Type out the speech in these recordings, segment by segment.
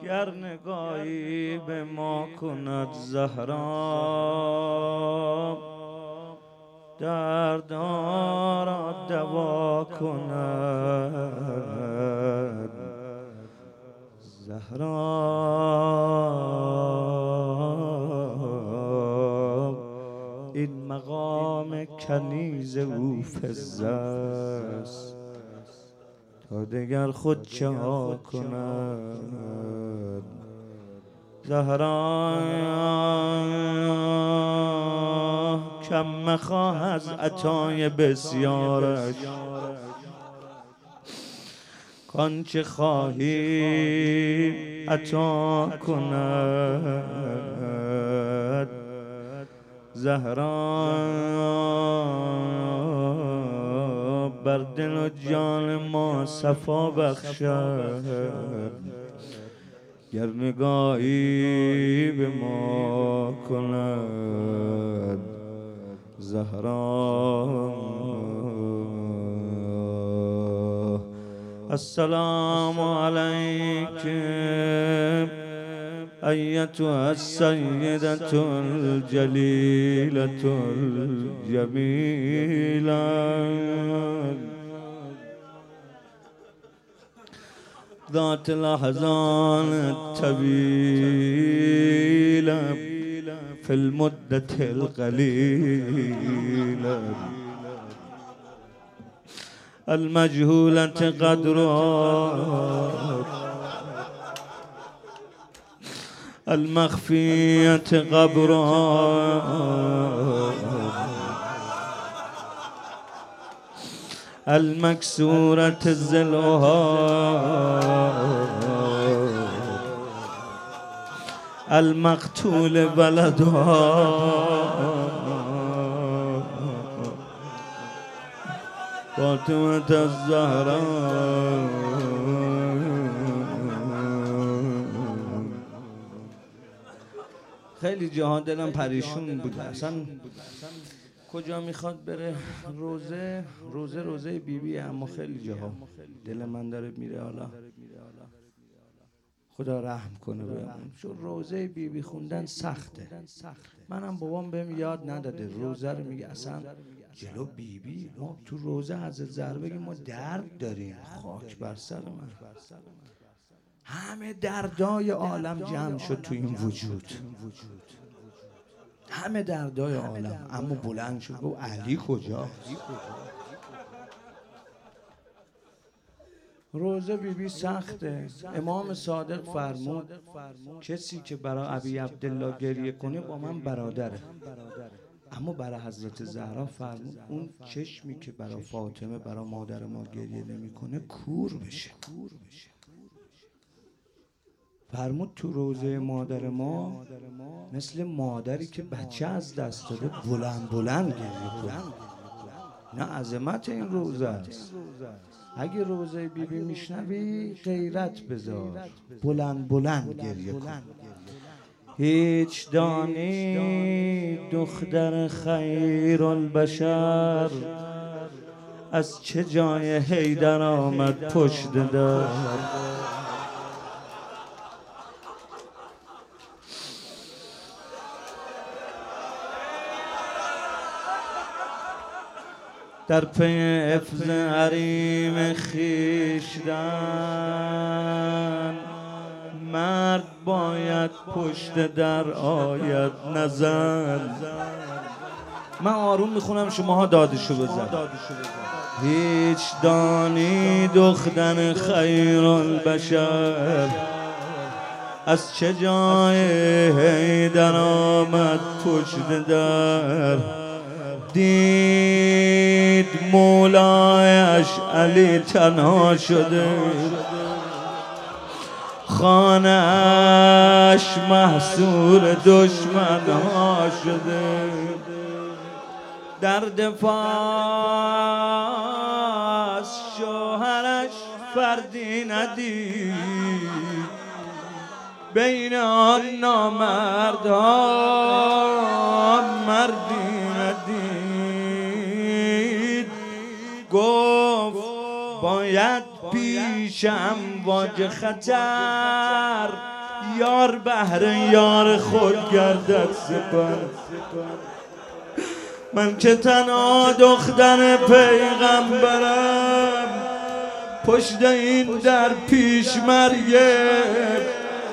گر نگاهی به ما کند زهرا، دردها را دوا کند زهرا. این مقام کنیز او فزه است، تا دگر خود چه ها کند زهرا. کم مخواه از عطای بسیارش، کانچه خواهی عطا کند زهرا. بر دل و جان ما صفا بخشد، گر نگاهی به ما کند زهرا. السلام علیک ایتها السیدة الجلیلة الجمیلة، ذات لحظان الطويلة في المدة القليلة، المجهولة قدرها المخفية قبرها، المكسورة ظلها، المقتول ولدها، فاطمة الزهراء. خیلی جاها دلم پریشون بود، اصلا کجا میخواد بره. روزه بیبی، اما خیلی جاها دل من داره میره. حالا خدا رحم کنه بهمون، چون روزه بیبی خوندن سخته. منم بابام بهم یاد نداده روزه رو، میگه اصلا جلو بیبی ما تو روزه حضرت زهرا بگیم ما درد داریم. خاک بر سر من، همه دردای عالم جمع شد تو این وجود، همه دردای عالم. اما بلند شد گفت علی کجاست؟ روزه بیبی سخته. امام صادق فرمود کسی که برای ابی عبدالله گریه کنه با من برادره. اما برای حضرت زهرا فرمود اون چشمی که برای فاطمه، برای مادر ما گریه نمیکنه کور بشه. فرمود تو روزه مادر ما مثل مادری که بچه از دست داده بلند گریه کنه. نه عظمت این روزه است. اگه روزه بیبی میشنوی غیرت بذار، بلند گریه کن. هیچ دانی دختر خیر البشر، از چه جای حیدر آمد پشت در. در پی حفظ حریم خویشتن، مرد باید پشت در آید نظر. من آروم میخونم، شماها دادشو بزن. هیچ دانی دختر خیر البشر، از چه جای حیدر آمد پشت در. دید مولایش علی تنها شده، خانه‌اش محصور دشمنها شده. در دفاع از شوهرش فردی ندید، بین آن نامردها مردی ندید. گفت باید پیش امواج خطر یار بهر یار خود گردد سپر. من که تنها دختر پیغمبرم، پشت این در پیش مریم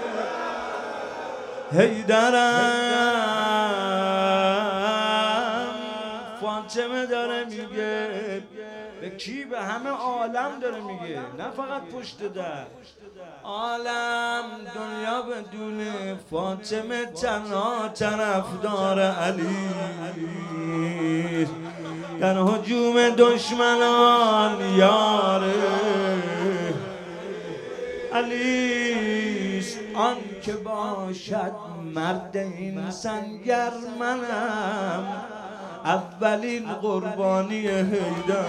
حیدرم. فاطمه داره میگه به کی؟ به همه عالم داره میگه، نه فقط پشت در عالم. دنیا بدون فاطمه تنها طرفدار علی، در هجوم دشمنان یار علیست. آن که باشد مرد این سنگر منم، اولین قربانی حیدر.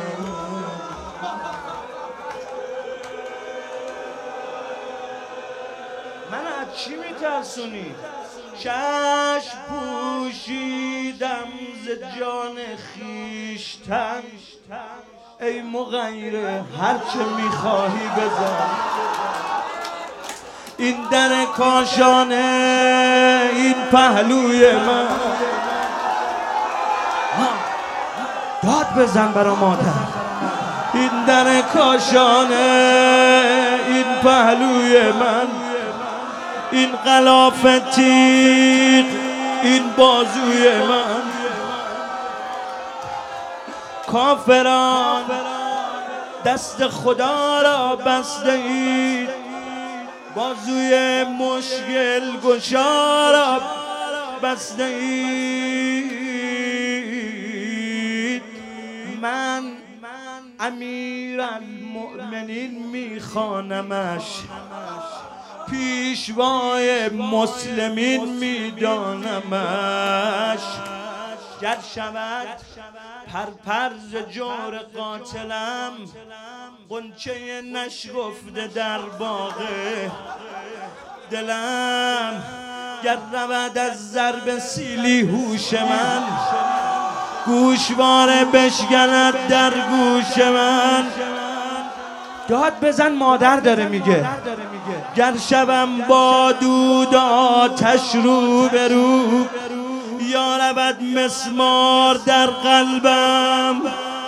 من از چی میترسونی؟ چشم پوشیدم ز جان خیشتن، ای مغیره هرچه میخواهی بزن. این در کاشانه این پهلوی من، داد بزن برا مادر. این در کاشانه این پهلوی من، این غلاف تیغ این بازوی من. کافران دست خدا را بسته اید، بازوی مشکل گشا را بسته اید. من امیرالمؤمنین میخوانمش، پیشوای مسلمین میدانمش. گر شود پرپر ز جور قاتلم، غنچه نشگفته در باغ دلم. گر رود از ضرب سیلی هوش من، گوشواره بشکند در گوش من. داد بزن مادر داره میگه. گر شبم با دود آتش رو به رو، یا رود مسمار در قلبم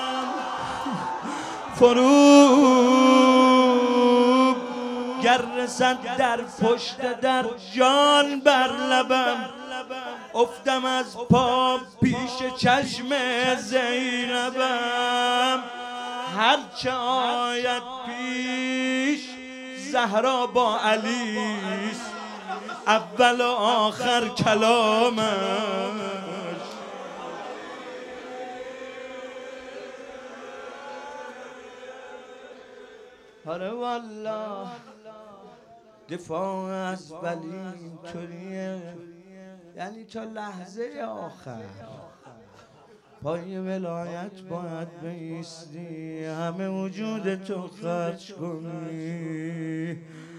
فرو. گر رسد در پشت در جان بر لبم، افتم از پا پیش چشم زینبم. هرچه آید پیش زهرا با علیست، اول و آخر کلامش. آره والله دفاع از ولی اینطوریه، یعنی تا لحظه آخر پای ولایت باید بایستی، همه وجود تو خرج کنی.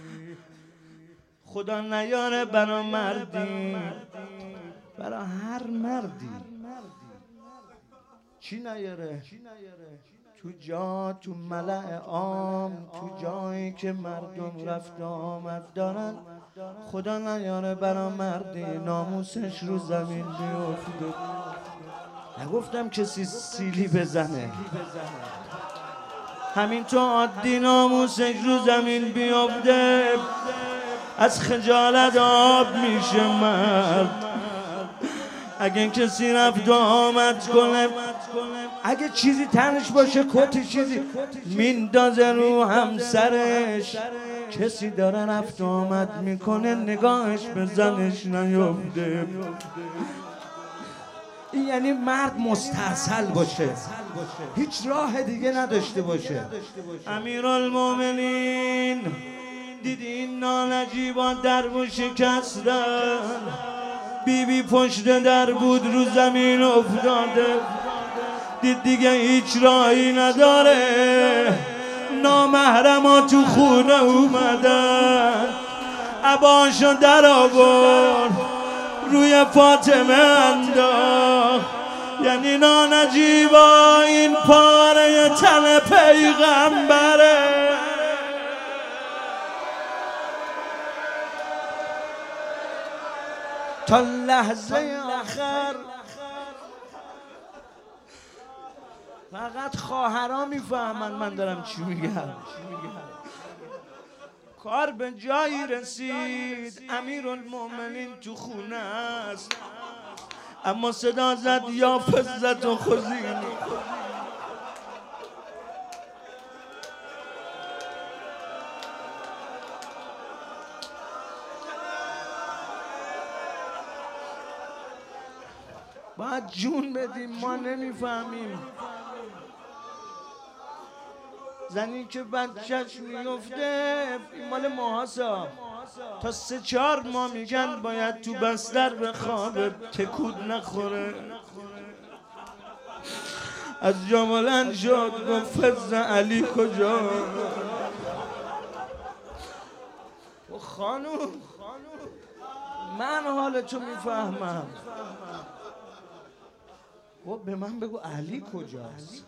خدا نیاره برا مردی، برا هر مردی چی نیاره؟ تو جا، تو ملأ عام، تو جایی که مردم رفت آمد دارن، خدا نیاره برا مردی ناموسش رو زمین بیفته. نگفتم کسی سیلی بزنه، همین تو عادی ناموسش رو زمین بیفته، از خجالت آب میشه مرد. اگه کسی رفت آمد کنه، اگه چیزی تنش باشه، کتی چیزی میندازه رو همسرش، کسی داره رفت آمد میکنه نگاهش به زنش نیفته. این یعنی مرد مستاصل باشه، هیچ راه دیگه نداشته باشه. امیرالمومنین دیدی این نانجیبا درو شکستن، بیبی پشت در بود رو زمین افتاده، دید دیگه هیچ راهی نداره، نامحرما تو خونه اومدن، عباشو در آورد روی فاطمه انداخت. یعنی نانجیبا این پاره تن پیغمبره. تا لحظه آخر فقط خواهرها میفهمن من دارم چی میگم. کار به جایی رسید امیرالمومنین تو خونه است، اما صدا زد یا فزت و خزینی. باید جون بدیم، ما نمیفهمیم. زنی که بچهش میفته این مال ماهاسا، تا 3-4 ماه میگن باید تو بستر بخوابه تکود نخوره. از جا بلند شد گفت فز علی کجا؟ و خانوم من حالتو میفهمم، و به من بگو علی کجاست؟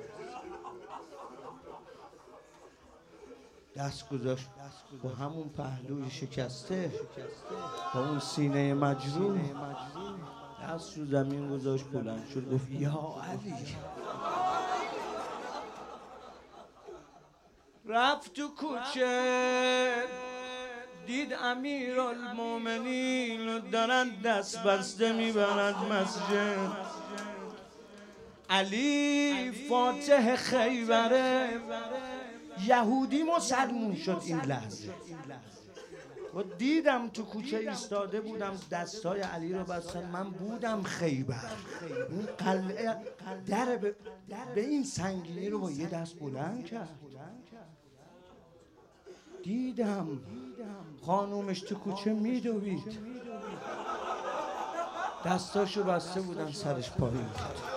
دست گذاشت با همون پهلوی شکسته، با اون سینه مجروح، دست رو زمین گذاشت، بلند شد گفت یا علی. رفت تو کوچه دید امیرالمومنین رو دارن دست بسته میبرند مسجد. علی فاتح خیبره، یهودی مسلمون شد این لحظه. و دیدم تو کوچه ایستاده بودم دستای علی رو بستن، من بودم خیبر، اون قلعه در به این سنگینی رو با یه دست بلند کرد. دیدم خانومش تو کوچه میدوید، دستاشو بسته بودن سرش پایین.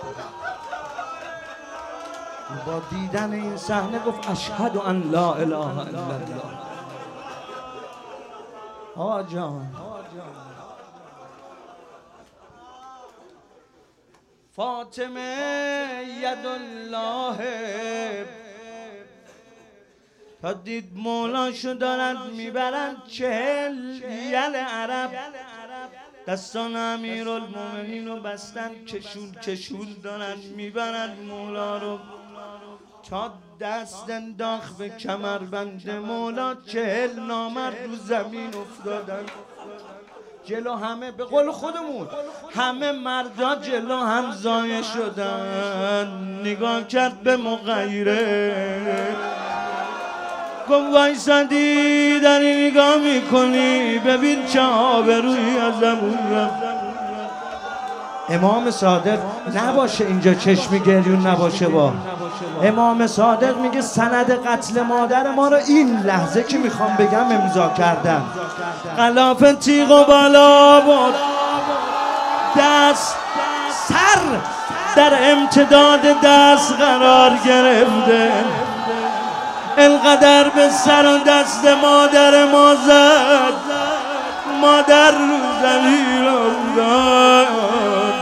با دیدن این صحنه گفت اشهد ان لا اله الا الله. آقا جان فاطمه یدالله تا دید مولاشو دارند میبرند 40 یل عرب، دستان امیرالمومنین رو بستن، کشون دارند میبرند مولا رو تا دست انداخت به کمربند مولا. 40 نامرد رو زمین افتادن جلو همه، به قول خودمون همه مردا جلو هم زایه شدن. نگاه کرد به مغیره گفت وایسادی داری نگاه میکنی، ببین چه آبرویی ازمون رفت. امام صادق نباشه اینجا چشمی گریون نباشه، با امام صادق میگه سند قتل مادر ما رو این لحظه که میخوام بگم امضا کردن. غلاف تیغ و بالا بود، دست سر در امتداد دست قرار گرفته، انقدر به سر و دست مادر ما زد، مادر رو زمین افتاد.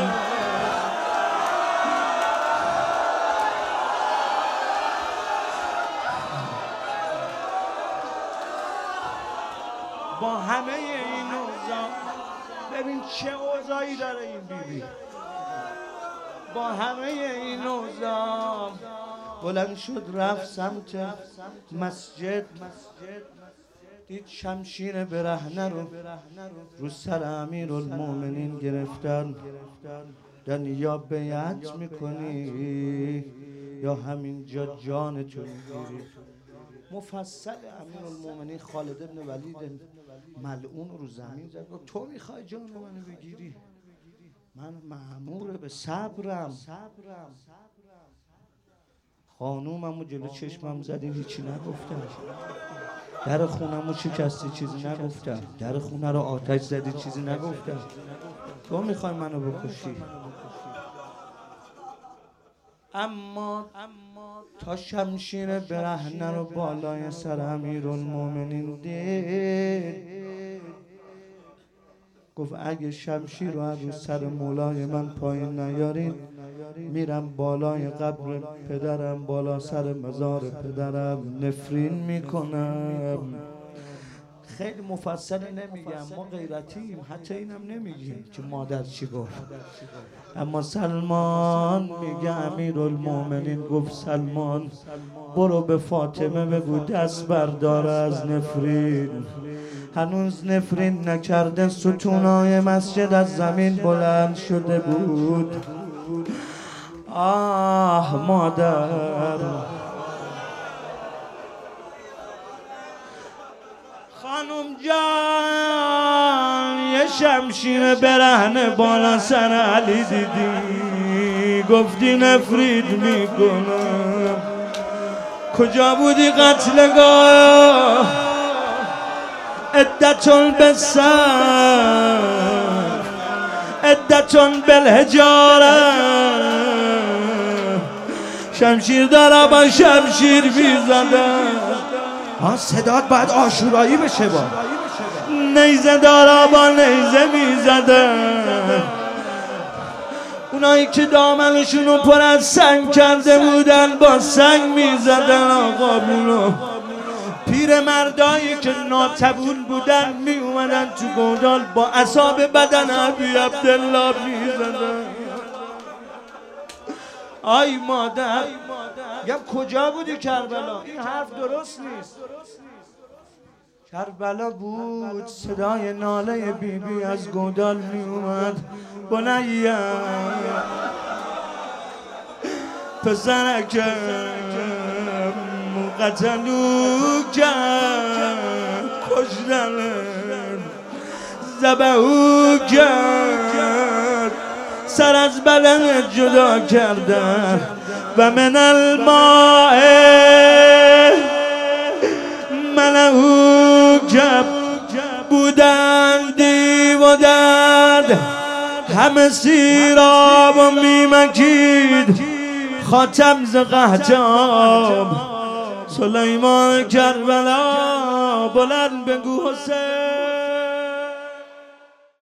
با همه این اوضاع ببین چه اوضاعی داره این بیبی. با همه این اوضاع بلند شد رفت سمت مسجد، دید شمشیر برهنه رو سر امیرالمومنین گرفتن. دن یا بیعت میکنی یا همینجا جانتو میگیری. مفصل امیرالمومنین خالد ابن ولید ملعون رو زمین زد گفت تو میخوای جان منو بگیری؟ من مأمور به صبرم. خانوممو جلو چشمم زدی هیچی نگفتم، در خونمو شکستی چیزی نگفتم، در خونه رو آتش زدی چیزی نگفتم، تو میخوای منو بکشی. اما تا شمشیر برهنه رو بالای سر امیرالمومنین دید گفت اگه شمشیر رو از سر مولای من پایین نیارید میرم بالای قبر پدرم، بالا سر مزار پدرم نفرین میکنم. خیلی مفصل نمیگم، ما غیرتیم، حتی اینم نمیگیم که مادر چی گفت. اما سلمان میگه امیرالمومنین گفت سلمان برو به فاطمه بگو دست بردار از نفرین. هنوز نفرین نکرده ستونای مسجد از زمین بلند شده بود. آه مادر، خانم جان یه شمشیر برهنه بالا سر علی دیدی، گفتی نفرید میکنم. کجا بودی قتلگاه؟ عدتون بالسر عدتون بالحجاره، شمشیر داره با شمشیر میزدن. صدات باید آشورایی بشه، با نیزه دارا با نیزه میزدن. اونایی که دامنشونو پر از سنگ کرده بودن با سنگ میزدن. آقا بونو پیر مردایی که ناتبون بودن می اومدن تو گودال با اعصاب بدن ابی عبدالله میزدن. آی مادر، میگم کجا بودی کربلا؟ این حرف درست نیست. کربلا بود، صدای ناله بیبی از گودال می اومد. بنیم پسرکم قتلو کرد، کشتنم ذبحو کرد، سر از بدن جدا کردن. و من الماء منهو کب بودن دیو و درد، همه سیراب و میمکید خاتم ز قحطاب. سلیمان کربلا بلند بگو حسین